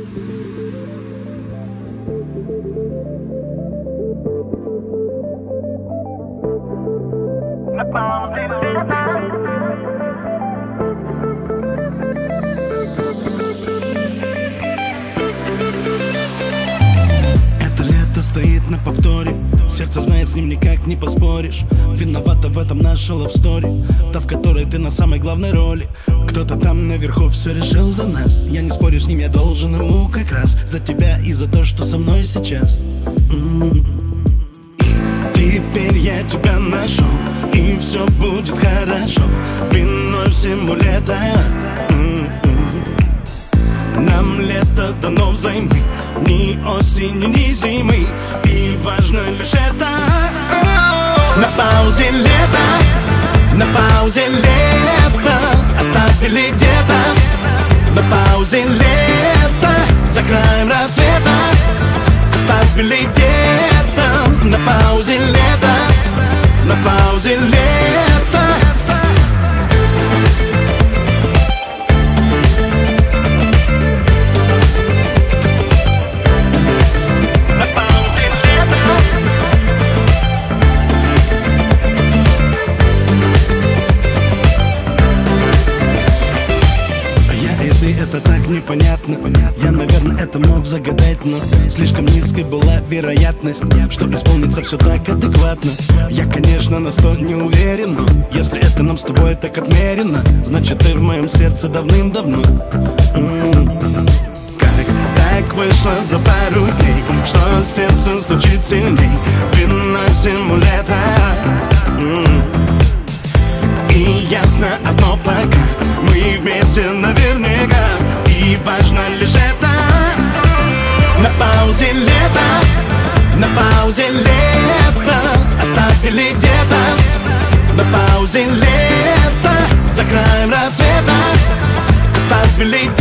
Это лето стоит на повторе, сердце знает, с ним никак не поспоришь. Виновата в этом наша love story, та, в которой ты на самой главной роли. Кто-то там наверху все решил за нас. Я не спорю с ним, я должен ему как раз за тебя и за то, что со мной сейчас. Теперь я тебя нашел, и все будет хорошо. Виной всему лето. Нам лето дано взаймы, ни осени, ни зимы, и важно лишь это. На паузе лето, на паузе лето, оставили где-то. На паузе лето, за краем рассвета, оставили где-то. На паузе лето, на паузе лето. Это так непонятно. Я, наверное, это мог загадать, но слишком низкой была вероятность, что исполнится все так адекватно. Я, конечно, на 100 не уверен, но если это нам с тобой так отмерено, значит, ты в моем сердце давным-давно. Как так вышло за пару дней, что сердце стучит сильней, виной всему лето. И ясно одно пока, мы вместе наверняка, и важно лишь это. На паузе лето, на паузе лето, оставили где-то. На паузе лето, за краем рассвета, оставили где-то.